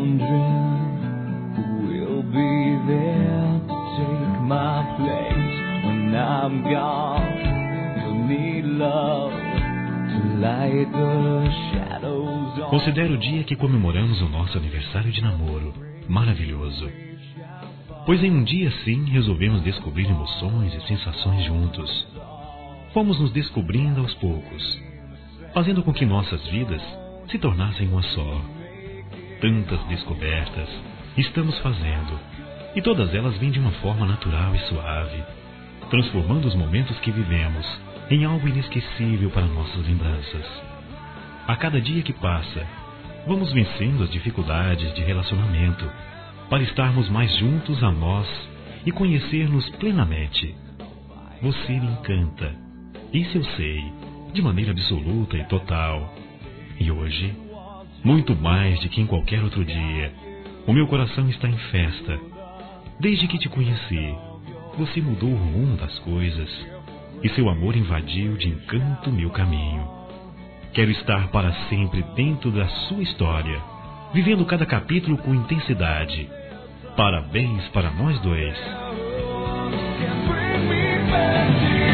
wondering who will be there to take my place when I'm gone. You'll need love to light the shadows on. Considero o dia que comemoramos o nosso aniversário de namoro maravilhoso. Pois em um dia assim resolvemos descobrir emoções e sensações juntos. Fomos nos descobrindo aos poucos, fazendo com que nossas vidas se tornassem uma só. Tantas descobertas estamos fazendo, e todas elas vêm de uma forma natural e suave, transformando os momentos que vivemos em algo inesquecível para nossas lembranças. A cada dia que passa, vamos vencendo as dificuldades de relacionamento, para estarmos mais juntos a nós e conhecer-nos plenamente. Você me encanta, isso eu sei, de maneira absoluta e total. E hoje, muito mais do que em qualquer outro dia, o meu coração está em festa. Desde que te conheci, você mudou o rumo das coisas, e seu amor invadiu de encanto meu caminho. Quero estar para sempre dentro da sua história, vivendo cada capítulo com intensidade. Parabéns para nós dois.